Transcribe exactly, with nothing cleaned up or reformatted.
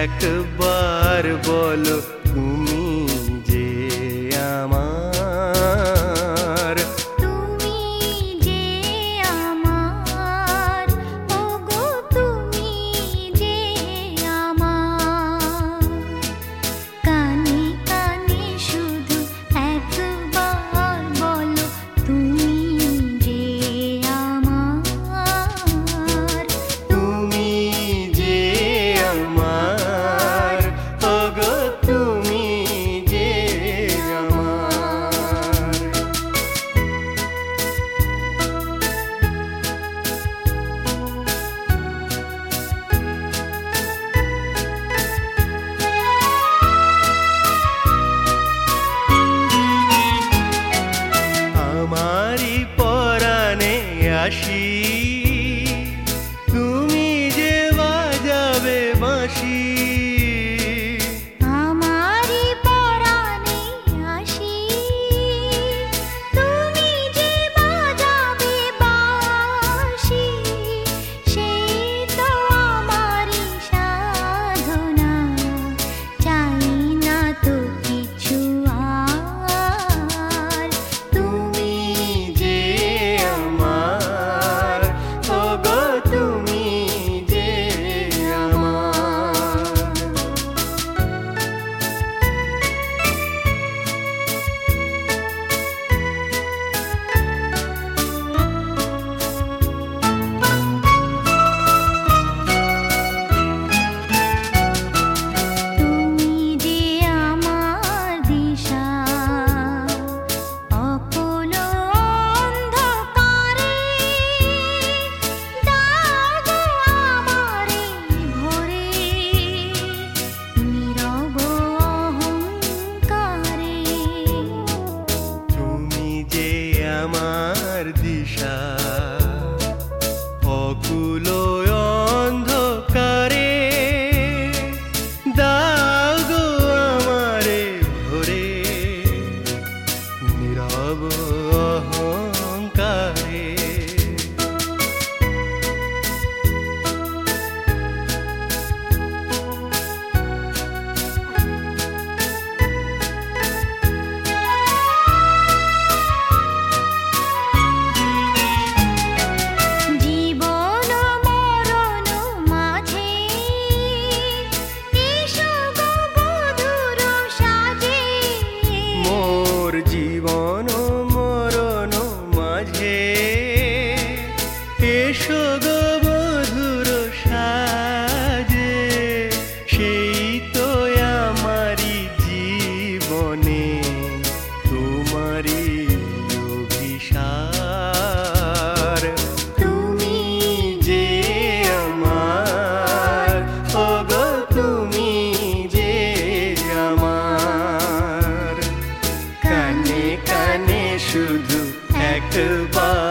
একবার বলো তুমি যে আমার, তুমি যে আমার, ওগো তুমি যে আমার। কানে কানে শুধু একবার বলো তুমি যে আমার, তুমি যে আমার, ওগো তুমি যে আমার। আমারি পরাণে আসি, তুমি যে বাজাবে বাঁশি। আমারি পরাণে আসি, তুমি যে বাজাবে বাঁশি। সেই তো আমারি সাধনা, চাই না তো কিছু আর। তুমি যে আমার, ওগো তুমি যে আমার। তুমি যে আমার দিশা, অকুল অন্ধকারে দাও আমারে ভরে, নীরব অহংকারে। তুমি যে আমার দিশা, অকুল অন্ধকারে দাও গো আমারে ভরে, নীরব অহংকারে। জীবন মরণ মাঝে এসো গো বধূর সাজে। মোর জীবন মরণ মাঝে এসো গো বধুর সাজে। সেই তো আমারি জীবনে তোমারি অভিসার। তুমি যে আমার, ওগো তুমি যে আমার। কানে কানে শুধু একবার